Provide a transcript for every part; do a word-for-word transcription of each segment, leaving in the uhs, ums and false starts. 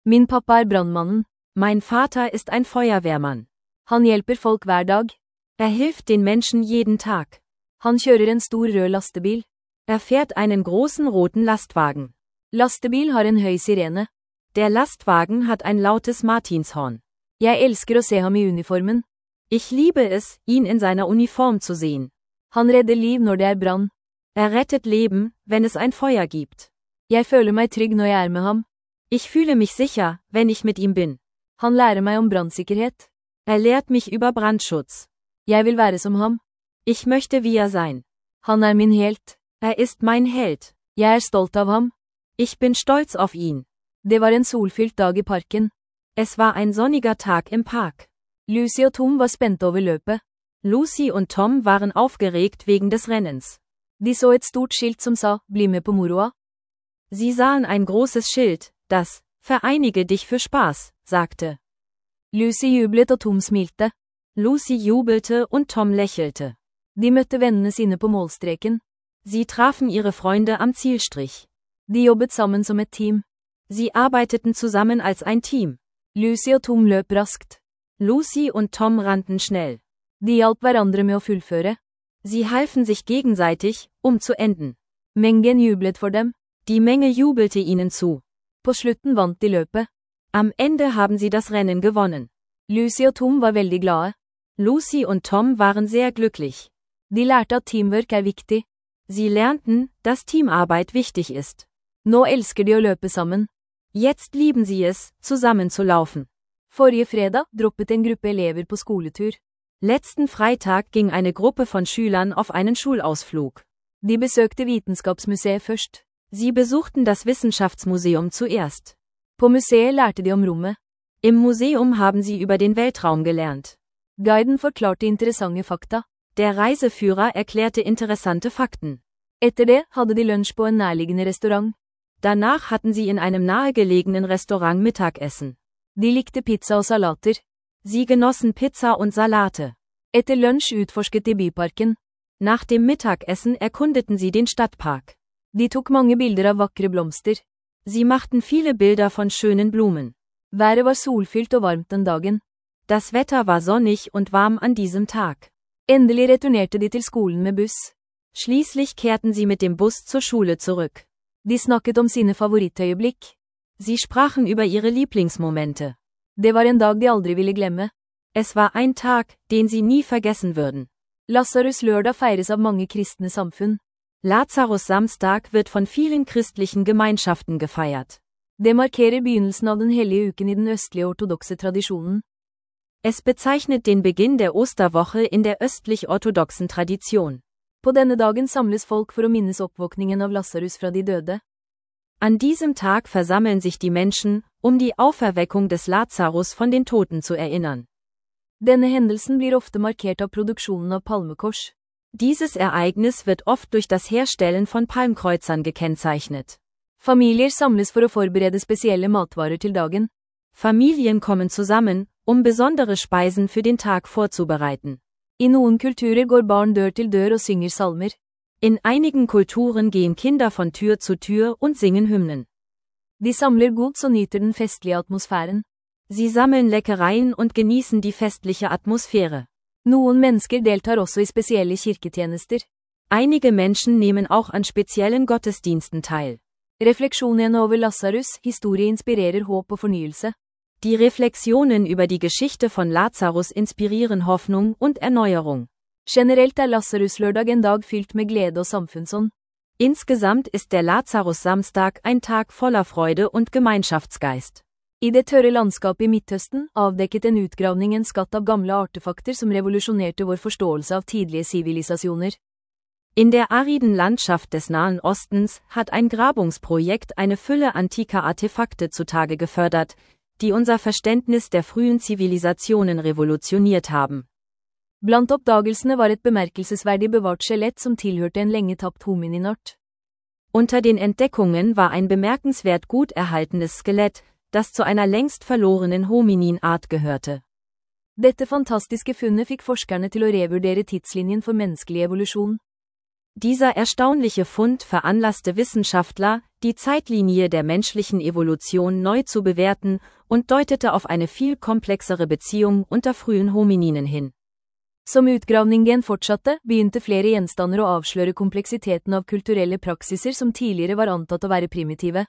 Min pappa er brannmannen. Mein Vater ist ein Feuerwehrmann. Han hjelper folk hver dag. Er hilft den Menschen jeden Tag. Han kjører en stor rød lastebil. Er fährt einen großen roten Lastwagen. Lastebil har en høy sirene. Der Lastwagen hat ein lautes Martinshorn. Jeg elsker å se ham i uniformen. Ich liebe es, ihn in seiner Uniform zu sehen. Han redder liv når det er brann. Er rettet Leben, wenn es ein Feuer gibt. Jeg føler meg trygg når jeg er med ham. Ich fühle mich sicher, wenn ich mit ihm bin. Han lærer meg om brannsikkerhet. Er lehrt mich über Brandschutz. Jeg vil være som ham. Ich möchte wie er sein. Han er min helt. Er ist mein Held. Jeg er stolt av ham. Ich bin stolz auf ihn. Det var en solfylt dag i parken. Es war ein sonniger Tag im Park. Lucy og Tom var spente over løpet. Lucy und Tom waren aufgeregt wegen des Rennens. De så et stort skilt som sa, bli med på moroa. Sie sahen ein großes Schild, das, vereinige dich für Spaß, sagte. Lucy jublet og Tom smilte. Lucy jubelte und Tom lächelte. De møtte vennene sine på målstreken. Sie trafen ihre Freunde am Zielstrich. De jobbet sammen som et team. Sie arbeiteten zusammen als ein Team. Lucy og Tom løp raskt. Lucy und Tom rannten schnell. De hjalp hverandre med å fullføre. Sie halfen sich gegenseitig, um zu enden. Mengen jublet for dem. Die Menge jubelte ihnen zu. På slutten vant de løpet. Am Ende haben sie das Rennen gewonnen. Lucy og Tom var veldig glade. Lucy und Tom waren sehr glücklich. De lærte at teamwork er viktig. Sie lernten, dass Teamarbeit wichtig ist. Nå elsker de å løpe sammen. Jetzt lieben sie es, zusammen zu laufen. Forrige fredag droppet en gruppe elever på skoletur. Letzten Freitag ging eine Gruppe von Schülern auf einen Schulausflug. De besøkte Vitenskapsmuseet først. Sie besuchten das Wissenschaftsmuseum zuerst. På museet lærte de om rommet. Im Museum haben sie über den Weltraum gelernt. Guiden forklarte interessante fakta. Der Reiseführer erklärte interessante Fakten. Etter det hadde de lunsj på en nærliggende restaurant. Danach hatten sie in einem nahegelegenen Restaurant Mittagessen. De likte pizza og salater. Sie genossen Pizza und Salate. Etter lunsj utforsket de byparken. Nach dem Mittagessen erkundeten sie den Stadtpark. De tok mange bilder av vakre blomster. Sie machten viele Bilder von schönen Blumen. Været var solfylt og varmt den dagen. Das Wetter war sonnig und warm an diesem Tag. Endelig returnerte de til skolen med buss. Schließlich kehrten sie mit dem Bus zur Schule zurück. De snakket om sine favorittøyeblikk. Sie sprachen über ihre Lieblingsmomente. Det var en dag de aldri ville glemme. Es war ein Tag, den sie nie vergessen würden. Lazarus lørdag feires av mange kristne samfunn. Lazarus Samstag wird von vielen christlichen Gemeinschaften gefeiert. Det markerer begynnelsen av den hellige uken i den østlige ortodokse tradisjonen. Es bezeichnet den Beginn der Osterwoche in der östlich-orthodoxen Tradition. På denne dagen samles folk for å minnes oppvåkningen av Lazarus fra de døde. An diesem Tag versammeln sich die Menschen, um die Auferweckung des Lazarus von den Toten zu erinnern. Denne hendelsen blir ofte markert av produksjonen av palmekors. Dieses Ereignis wird oft durch das Herstellen von Palmkreuzern gekennzeichnet. Familier samles for å forberede spesielle matvarer til dagen. Familien kommen zusammen, um besondere Speisen für den Tag vorzubereiten. I noen kulturer går barn dør til dør og synger salmer. In einigen Kulturen gehen Kinder von Tür zu Tür und singen Hymnen. De samler gods og nyter den festlige atmosfæren. Sie sammeln Leckereien und genießen die festliche Atmosphäre. Noen mennesker deltar også i spesielle kirketjenester. Einige Menschen nehmen auch an speziellen Gottesdiensten teil. Refleksjonene over Lazarus' historie inspirerer håp og fornyelse. Die Reflexionen über die Geschichte von Lazarus inspirieren Hoffnung und Erneuerung. Generelt er Lazarus-lørdag en dag fylt med glede og samfunnsånd. Insgesamt ist der Lazarus-Samstag ein Tag voller Freude und Gemeinschaftsgeist. I det tørre landskapet i Midtøsten avdekket en utgravning en skatt av gamle artefakter som revolusjonerte vår forståelse av tidlige sivilisasjoner. In der ariden Landschaft des Nahen Ostens hat ein Grabungsprojekt eine Fülle antiker Artefakte zutage gefördert, die unser Verständnis der frühen Zivilisationen revolutioniert haben. Blant oppdagelsene var et bemerkelsesverdig bevart skjelett som tilhørte en lenge tapt homininart. Unter den Entdeckungen war ein bemerkenswert gut erhaltenes Skelett, das zu einer längst verlorenen Hominin-Art gehörte. Dette fantastiske funnet fikk forskerne til å revurdere tidslinjen for menneskelig evolusjon. Dieser erstaunliche Fund veranlasste Wissenschaftler, die Zeitlinie der menschlichen Evolution neu zu bewerten und deutete auf eine viel komplexere Beziehung unter frühen Homininen hin. Som utgravningen fortsatte, begynte flere gjenstander å avsløre kompleksiteten av kulturelle praksiser som tidligere var antatt å være primitive.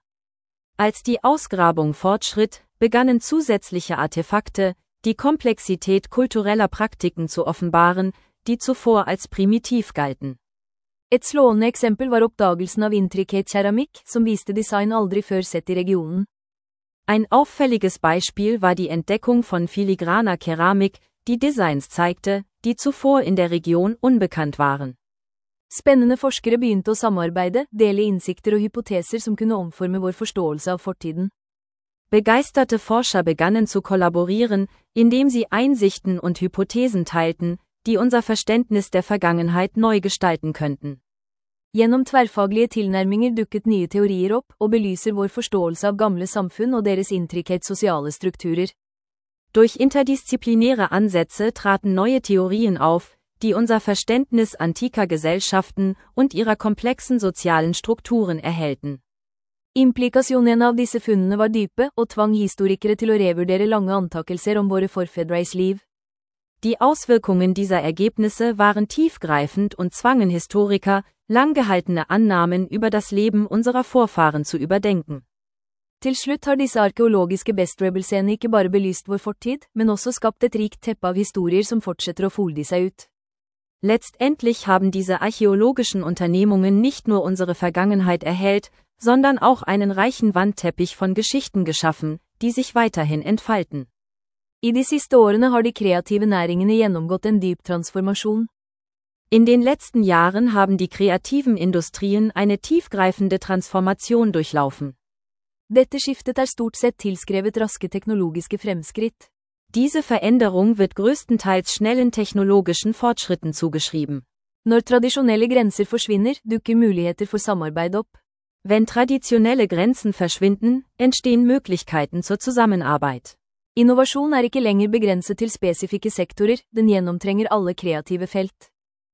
Als die Ausgrabung fortschritt, begannen zusätzliche Artefakte, die Komplexität kultureller Praktiken zu offenbaren, die zuvor als primitiv galten. Et slående eksempel var oppdagelsen av intricate keramikk, som viste design aldri før sett i regionen. Ein auffälliges Beispiel war die Entdeckung von filigraner Keramik, die Designs zeigte, die zuvor in der Region unbekannt waren. Spennende forskere begynte å samarbeide, dele innsikter og hypoteser som kunne omforme vår forståelse av fortiden. Begeisterte Forscher begannen zu kollaborieren, indem sie Einsichten und Hypothesen teilten, die unser Verständnis der Vergangenheit neu gestalten könnten. Gjennom tverrfaglige tilnærminger dukket nye teorier opp, og belyser vår forståelse av gamle samfunn og deres intricate sosiale strukturer. Durch interdisziplinäre Ansätze traten neue Theorien auf, die unser Verständnis antiker Gesellschaften und ihrer komplexen sozialen Strukturen erhellten. Implikasjonene av disse funnene var dype, og tvang historikere til å revurdere lange antakelser om våre forfedres liv. Die Auswirkungen dieser Ergebnisse waren tiefgreifend und zwangen Historiker, langgehaltene Annahmen über das Leben unserer Vorfahren zu überdenken. Til slutt har disse arkeologiske bestrebelsene ikke bare belyst vår fortid, men også skapt et rikt teppe av historier som fortsetter å folde seg ut. Letztendlich haben diese archäologischen Unternehmungen nicht nur unsere Vergangenheit erhellt, sondern auch einen reichen Wandteppich von Geschichten geschaffen, die sich weiterhin entfalten. I de siste årene har de kreative næringene gjennomgått en dyp transformasjon. In den letzten Jahren haben die kreativen Industrien eine tiefgreifende Transformation durchlaufen. Dette skiftet er stort sett tilskrevet raske teknologiske fremskritt. Diese Veränderung wird größtenteils schnellen technologischen Fortschritten zugeschrieben. Når tradisjonelle grenser forsvinner, dukker muligheter for samarbeid opp. Wenn traditionelle Grenzen verschwinden, entstehen Möglichkeiten zur Zusammenarbeit. Innovasjon er ikke lenger begrenset til spesifikke sektorer, den gjennomtrenger alle kreative felt.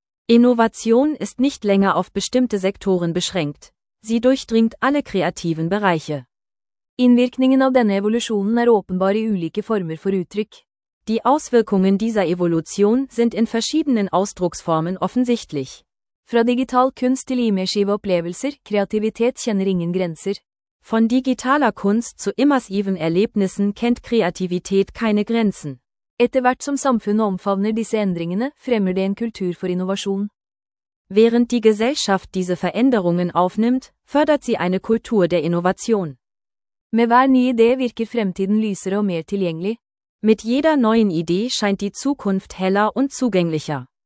Innovation ist nicht länger auf bestimmte Sektoren beschränkt. Sie durchdringt alle kreativen Bereiche. Innvirkningen av denne evolusjonen er åpenbar i ulike former for uttrykk. Die Auswirkungen dieser Evolution sind in verschiedenen Ausdrucksformen offensichtlich. Fra digital kunst til immersive opplevelser, kreativitet kjenner ingen grenser. Von digitaler Kunst zu immersiven Erlebnissen kennt Kreativität keine Grenzen. Etter hvert som samfunnet omfavner disse endringene, fremmer det en kultur for innovasjon. Während die Gesellschaft diese Veränderungen aufnimmt, fördert sie eine Kultur der Innovation. Med hver ny idé virker fremtiden lysere og mer tilgjengelig. Mit jeder neuen Idee scheint die Zukunft heller und zugänglicher.